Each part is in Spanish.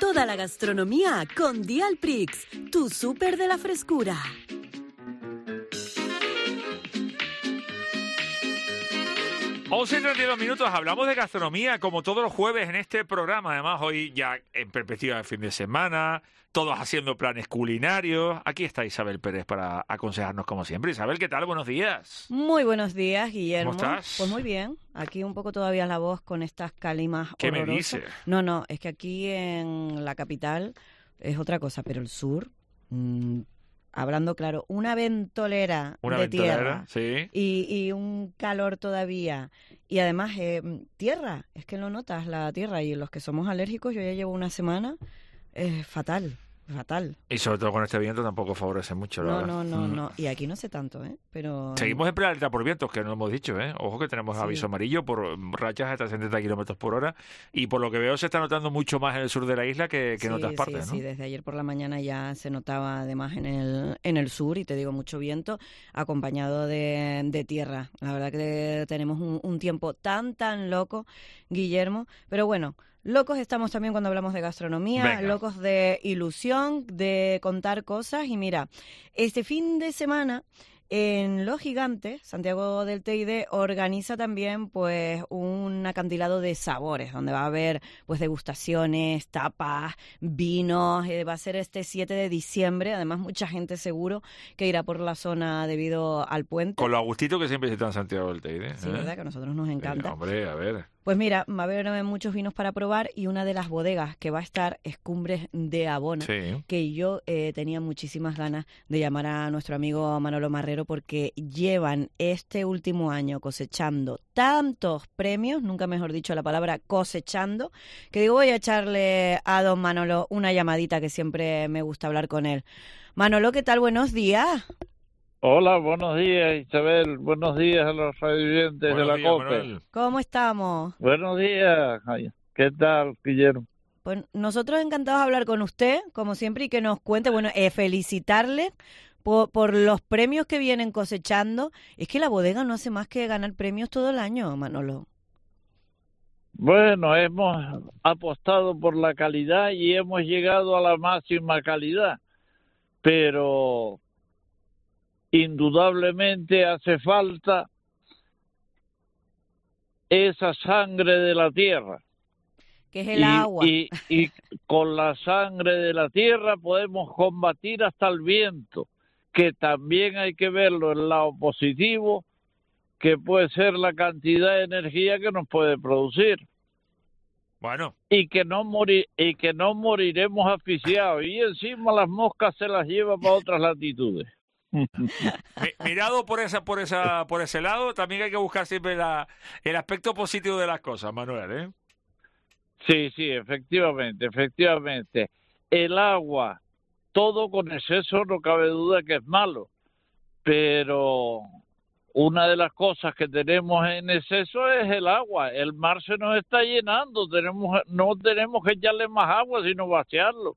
Toda la gastronomía con Dialprix, tu súper de la frescura. 11:32, hablamos de gastronomía como todos los jueves en este programa. Además, hoy ya en perspectiva de fin de semana, todos haciendo planes culinarios. Aquí está Isabel Pérez para aconsejarnos como siempre. Isabel, ¿qué tal? Buenos días. Muy buenos días, Guillermo. ¿Cómo estás? Pues muy bien. Aquí un poco todavía la voz con estas calimas ¿Qué horrorosas. me dices? No, es que aquí en la capital es otra cosa, pero el sur, hablando claro, una ventolera de tierra, sí. y un calor todavía. Y además, tierra, es que lo notas, la tierra. Y los que somos alérgicos, yo ya llevo una semana, fatal. Y sobre todo con este viento tampoco favorece mucho, la verdad. No. Y aquí no sé tanto, pero... Seguimos en alerta por vientos, que no hemos dicho, ¿eh? Ojo que tenemos Sí. aviso amarillo por rachas hasta 70 kilómetros por hora. Y por lo que veo se está notando mucho más en el sur de la isla que en otras partes, ¿no? Sí, desde ayer por la mañana ya se notaba además en el sur, y te digo, mucho viento acompañado de tierra. La verdad que tenemos un tiempo tan loco, Guillermo. Pero bueno, locos estamos también cuando hablamos de gastronomía, Venga. locos de ilusión, de contar cosas. Y mira, este fin de semana en Los Gigantes, Santiago del Teide organiza también pues un acantilado de sabores, donde va a haber pues degustaciones, tapas, vinos. Va a ser este 7 de diciembre, además mucha gente seguro que irá por la zona debido al puente. Con lo a gustito que siempre se está en Santiago del Teide, ¿eh? Sí, verdad que a nosotros nos encanta. Hombre, a ver. Pues mira, va a haber muchos vinos para probar, y una de las bodegas que va a estar es Cumbres de Abona, Sí. que yo tenía muchísimas ganas de llamar a nuestro amigo Manolo Marrero, porque llevan este último año cosechando tantos premios, nunca mejor dicho la palabra cosechando, que digo, voy a echarle a don Manolo una llamadita, que siempre me gusta hablar con él. Manolo, ¿qué tal? Buenos días. Hola, buenos días, Isabel. Buenos días a los radioyentes de Buenos la días, COPE. Manuel. ¿Cómo estamos? Buenos días. Ay, ¿qué tal, Guillermo? Pues nosotros encantados de hablar con usted, como siempre, y que nos cuente, bueno, felicitarle por los premios que vienen cosechando. Es que la bodega no hace más que ganar premios todo el año, Manolo. Bueno, hemos apostado por la calidad y hemos llegado a la máxima calidad, pero indudablemente hace falta esa sangre de la tierra. Que es el agua. Y con la sangre de la tierra podemos combatir hasta el viento, que también hay que verlo el lado positivo, que puede ser la cantidad de energía que nos puede producir. Bueno, Y que no moriremos asfixiados. Y encima las moscas se las lleva para otras latitudes. mirado por ese lado, también hay que buscar siempre el aspecto positivo de las cosas, Manuel, ¿eh? Sí, efectivamente. El agua, todo con exceso no cabe duda que es malo, pero una de las cosas que tenemos en exceso es el agua. El mar se nos está llenando, no tenemos que echarle más agua, sino vaciarlo.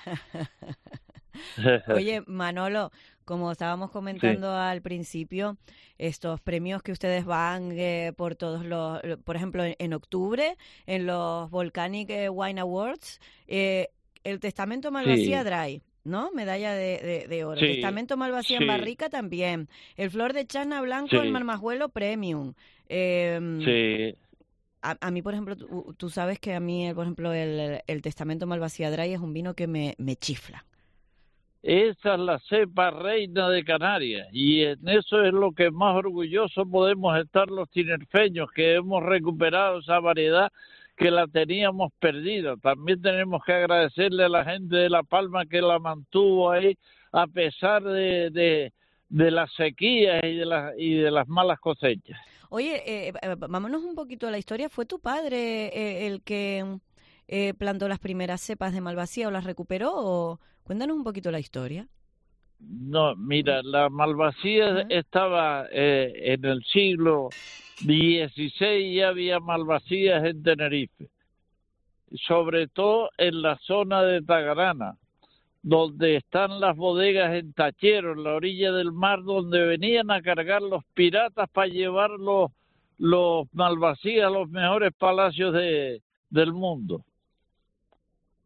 Oye, Manolo, como estábamos comentando al principio, estos premios que ustedes van por todos por ejemplo, en octubre, en los Volcanic Wine Awards, el Testamento Malvasía Dry, ¿no? Medalla de oro. Sí, Testamento Malvasía en barrica también. El Flor de Chasna Blanco, el Marmajuelo Premium. Sí. A mí, por ejemplo, tú sabes que a mí, por ejemplo, el Testamento Malvasía Dry es un vino que me chifla. Esa es la cepa reina de Canarias, y en eso es lo que más orgullosos podemos estar los tinerfeños, que hemos recuperado esa variedad que la teníamos perdida. También tenemos que agradecerle a la gente de La Palma que la mantuvo ahí a pesar de las sequías y de las malas cosechas. Oye, vámonos un poquito a la historia. ¿Fue tu padre el que plantó las primeras cepas de Malvasía o las recuperó? O... Cuéntanos un poquito la historia. No, mira, la Malvasía estaba en el siglo XVI, ya había Malvasías en Tenerife, sobre todo en la zona de Tagarana, donde están las bodegas en Tachero, en la orilla del mar, donde venían a cargar los piratas para llevar los Malvasías a los mejores palacios del mundo.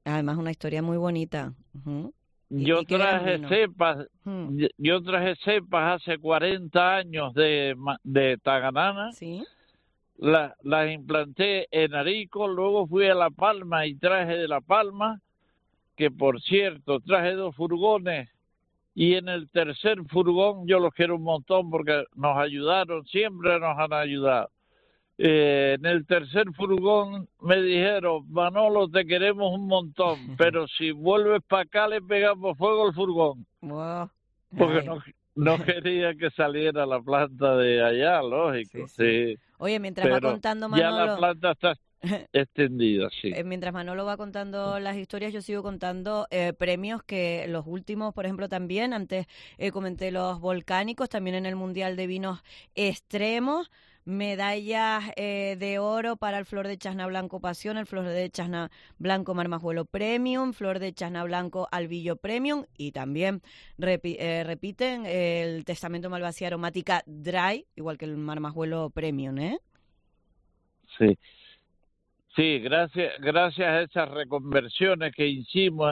Además, una historia muy bonita. Yo qué gran traje vino. cepas, yo traje cepas hace 40 años de Taganana, Sí. las implanté en Arico, luego fui a La Palma y traje de La Palma, que por cierto, traje 2 furgones, y en el tercer furgón yo los quiero un montón porque nos ayudaron, siempre nos han ayudado. En el tercer furgón me dijeron, Manolo, te queremos un montón, pero si vuelves para acá le pegamos fuego al furgón. Wow. Porque Ay. no quería que saliera la planta de allá, lógico. Sí. Oye, mientras va Pero contando ya la Manolo, planta está extendida, sí. mientras Manolo va contando las historias, yo sigo contando premios que los últimos, por ejemplo, también, antes comenté los volcánicos, también en el Mundial de Vinos Extremos, medallas de oro para el Flor de Chasna Blanco Pasión, el Flor de Chasna Blanco Marmajuelo Premium, Flor de Chasna Blanco Albillo Premium, y también repiten el Testamento Malvasía Aromática Dry, igual que el Marmajuelo Premium, ¿eh? Sí. Sí, gracias a esas reconversiones que hicimos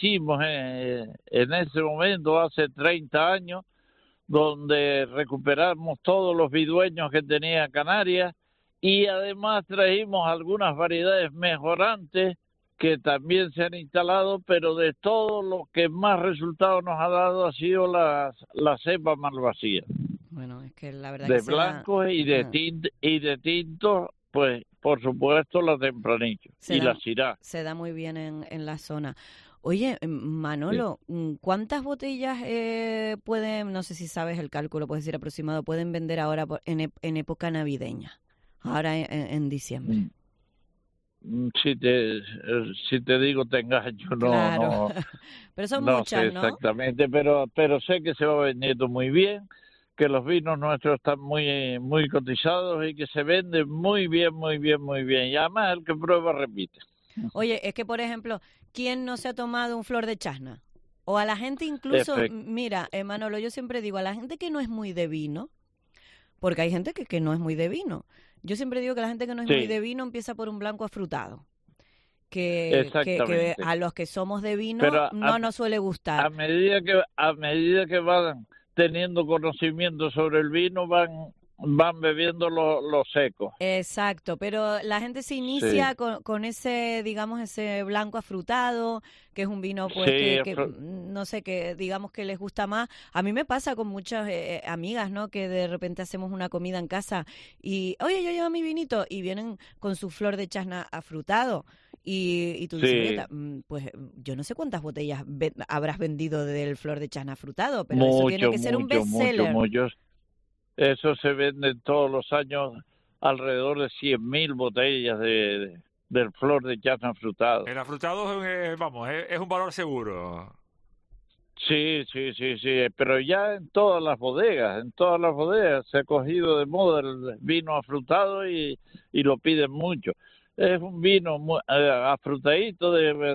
en ese momento, hace 30 años, donde recuperamos todos los vidueños que tenía Canarias y además trajimos algunas variedades mejorantes que también se han instalado, pero de todo lo que más resultado nos ha dado ha sido la cepa malvasía. Bueno, es que la verdad De que blancos y de tintos, pues por supuesto la Tempranillo y la Syrah. Se da muy bien en la zona. Oye, Manolo, ¿cuántas botellas pueden, no sé si sabes el cálculo, puedes decir aproximado, pueden vender ahora en época navideña, ahora en diciembre? Si te digo te engaño, Claro. no, Pero son no muchas, sé ¿no? exactamente, pero sé que se va vendiendo muy bien, que los vinos nuestros están muy cotizados y que se venden muy bien, muy bien, muy bien. Y además el que prueba repite. Oye, es que, por ejemplo, ¿quién no se ha tomado un Flor de Chasna? O a la gente incluso, mira, Manolo, yo siempre digo, a la gente que no es muy de vino, porque hay gente que no es muy de vino. Yo siempre digo que la gente que no es muy de vino empieza por un blanco afrutado. Que a los que somos de vino pero no nos suele gustar. A medida que van teniendo conocimiento sobre el vino, van bebiendo los secos. Exacto, pero la gente se inicia con ese, digamos, ese blanco afrutado, que es un vino pues que no sé, que digamos que les gusta más. A mí me pasa con muchas amigas, ¿no? Que de repente hacemos una comida en casa y, oye, yo llevo mi vinito, y vienen con su Flor de Chasna afrutado. Y tú dices, pues yo no sé cuántas botellas habrás vendido del Flor de Chasna afrutado, pero eso tiene que ser un bestseller. Mucho. Eso se vende todos los años alrededor de 100.000 botellas del Flor de Chasna afrutado. El afrutado es un valor seguro. Sí, pero ya en todas las bodegas se ha cogido de moda el vino afrutado y lo piden mucho. Es un vino afrutadito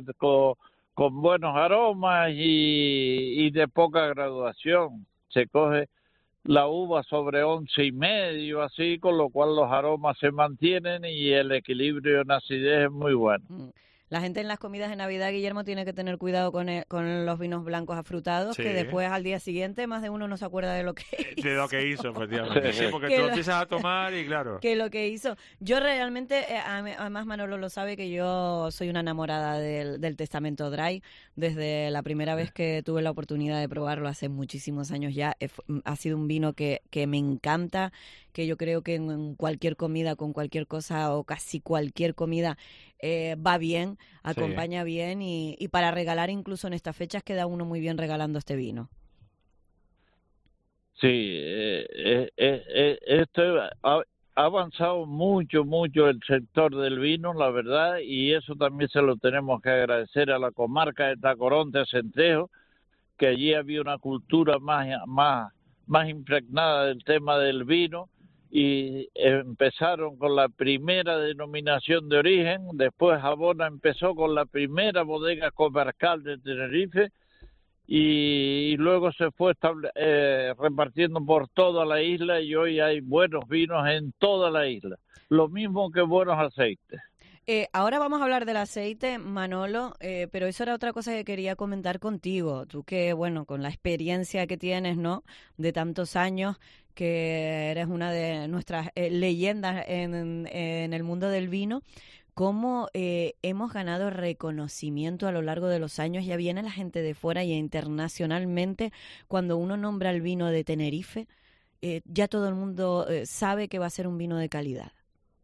con buenos aromas y de poca graduación. Se coge la uva sobre 11,5, así, con lo cual los aromas se mantienen y el equilibrio en acidez es muy bueno. La gente en las comidas de Navidad, Guillermo, tiene que tener cuidado con los vinos blancos afrutados, que después al día siguiente más de uno no se acuerda de lo que hizo. De lo que hizo, efectivamente. Sí, porque tú lo empiezas a tomar y claro. Que lo que hizo. Yo realmente, además Manolo lo sabe, que yo soy una enamorada del Testamento Dry. Desde la primera vez que tuve la oportunidad de probarlo hace muchísimos años ya, ha sido un vino que me encanta, que yo creo que en cualquier comida, con cualquier cosa o casi cualquier comida, va bien, acompaña bien y para regalar incluso en estas fechas queda uno muy bien regalando este vino. Sí, esto ha avanzado mucho el sector del vino, la verdad, y eso también se lo tenemos que agradecer a la comarca de Tacoronte, Centejo, que allí había una cultura más impregnada del tema del vino, y empezaron con la primera denominación de origen, después Habona empezó con la primera bodega comarcal de Tenerife y luego se fue repartiendo por toda la isla y hoy hay buenos vinos en toda la isla, lo mismo que buenos aceites. Ahora vamos a hablar del aceite, Manolo, pero eso era otra cosa que quería comentar contigo. Tú que, bueno, con la experiencia que tienes, ¿no?, de tantos años, que eres una de nuestras leyendas en el mundo del vino, cómo hemos ganado reconocimiento a lo largo de los años. Ya viene la gente de fuera y internacionalmente, cuando uno nombra el vino de Tenerife, ya todo el mundo sabe que va a ser un vino de calidad.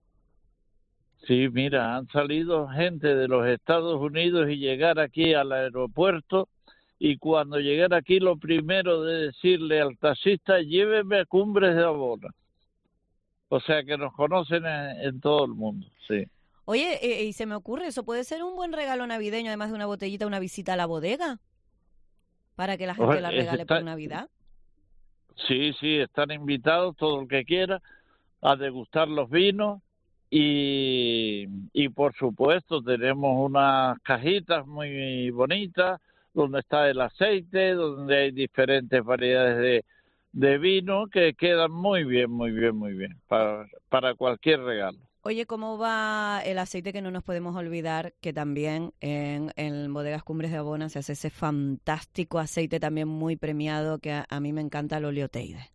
Sí, mira, han salido gente de los Estados Unidos y llegar aquí al aeropuerto, y cuando llegar aquí lo primero de decirle al taxista, lléveme a Cumbres de Abona. O sea que nos conocen en todo el mundo, sí. Oye, y se me ocurre, eso puede ser un buen regalo navideño, además de una botellita, una visita a la bodega, para que la gente la regale por Navidad. Sí, están invitados todo el que quiera a degustar los vinos. Y por supuesto tenemos unas cajitas muy bonitas donde está el aceite, donde hay diferentes variedades de vino que quedan muy bien para cualquier regalo. Oye, ¿cómo va el aceite? Que no nos podemos olvidar que también en Bodegas Cumbres de Abona se hace ese fantástico aceite también muy premiado que a mí me encanta, el Oleoteide.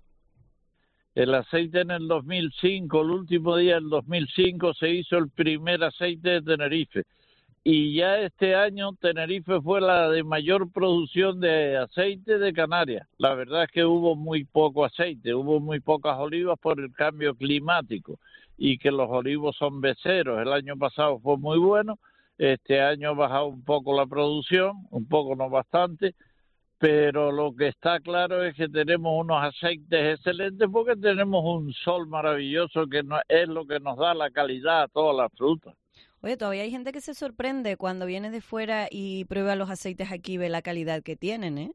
El aceite en el 2005, el último día del 2005, se hizo el primer aceite de Tenerife. Y ya este año Tenerife fue la de mayor producción de aceite de Canarias. La verdad es que hubo muy poco aceite, hubo muy pocas olivas por el cambio climático y que los olivos son beceros. El año pasado fue muy bueno, este año ha bajado un poco la producción, un poco no bastante, pero lo que está claro es que tenemos unos aceites excelentes porque tenemos un sol maravilloso que es lo que nos da la calidad a todas las frutas. Oye, todavía hay gente que se sorprende cuando viene de fuera y prueba los aceites aquí y ve la calidad que tienen, ¿eh?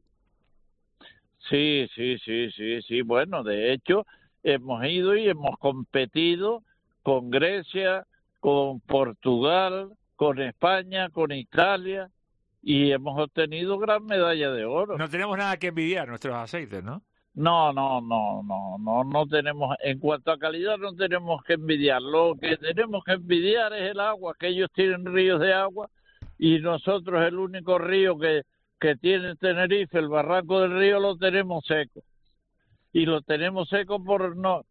Sí. Bueno, de hecho, hemos ido y hemos competido con Grecia, con Portugal, con España, con Italia, y hemos obtenido gran medalla de oro. No tenemos nada que envidiar nuestros aceites, ¿no? No tenemos, en cuanto a calidad no tenemos que envidiar. Lo que tenemos que envidiar es el agua, que ellos tienen ríos de agua y nosotros el único río que tiene Tenerife, el Barranco del Río, lo tenemos seco. Y lo tenemos seco por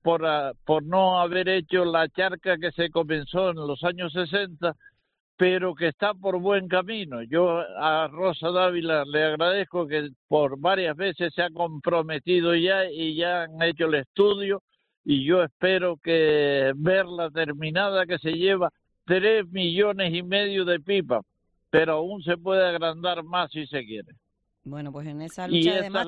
no haber hecho la charca que se comenzó en los años 60, pero que está por buen camino. Yo a Rosa Dávila le agradezco que por varias veces se ha comprometido ya y ya han hecho el estudio, y yo espero que verla terminada, que se lleva 3,5 millones de pipas, pero aún se puede agrandar más si se quiere. Bueno, pues en esa lucha y esa además es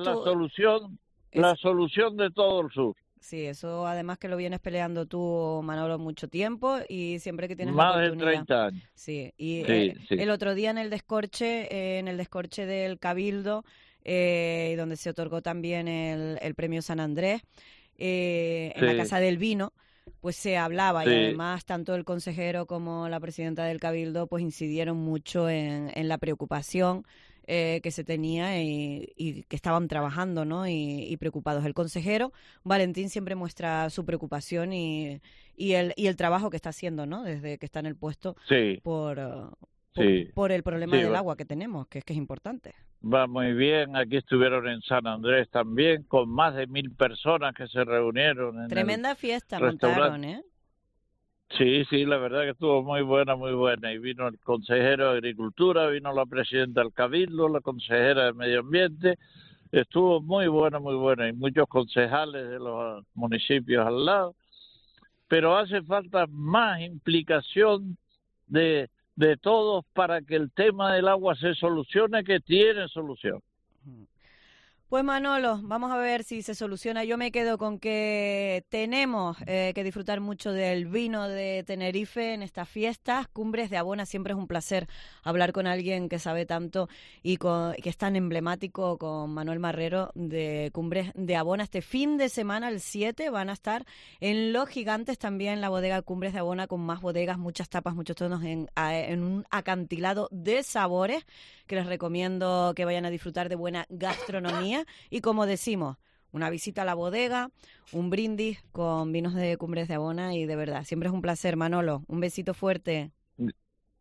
la solución de todo el sur. Sí, eso además que lo vienes peleando tú, Manolo, mucho tiempo y siempre que tienes más la oportunidad. de 30 años. Sí, y sí. El otro día en el descorche del Cabildo, donde se otorgó también el premio San Andrés, en la Casa del Vino, pues se hablaba y además tanto el consejero como la presidenta del Cabildo pues incidieron mucho en la preocupación que se tenía y que estaban trabajando, ¿no? Y preocupados. El consejero Valentín siempre muestra su preocupación y el trabajo que está haciendo, ¿no? Desde que está en el puesto por el problema del agua que tenemos, que es importante. Va muy bien. Aquí estuvieron en San Andrés también con más de 1,000 personas que se reunieron. Tremenda fiesta montaron, ¿eh? Sí, la verdad que estuvo muy buena. Y vino el consejero de Agricultura, vino la presidenta del Cabildo, la consejera de Medio Ambiente. Estuvo muy buena. Y muchos concejales de los municipios al lado. Pero hace falta más implicación de todos para que el tema del agua se solucione, que tiene solución. Pues Manolo, vamos a ver si se soluciona. Yo me quedo con que tenemos que disfrutar mucho del vino de Tenerife en estas fiestas. Cumbres de Abona, siempre es un placer hablar con alguien que sabe tanto y que es tan emblemático, con Manuel Marrero de Cumbres de Abona. Este fin de semana, el 7, van a estar en Los Gigantes también la bodega Cumbres de Abona, con más bodegas, muchas tapas, muchos tonos en un acantilado de sabores que les recomiendo que vayan a disfrutar de buena gastronomía. Y como decimos, una visita a la bodega, un brindis con vinos de Cumbres de Abona y de verdad, siempre es un placer, Manolo. Un besito fuerte.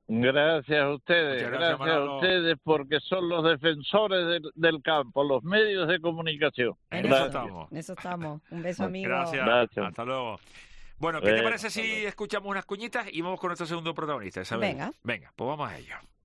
Gracias a ustedes, Muchas gracias, gracias a Manolo. ustedes, porque son los defensores del campo, los medios de comunicación. En eso Gracias. estamos. En eso estamos. Un beso, amigo. Gracias. Gracias. Hasta luego. Bueno, ¿qué te parece hasta si luego. escuchamos unas cuñitas y vamos con nuestro segundo protagonista, Isabel? Venga. Venga, pues vamos a ello.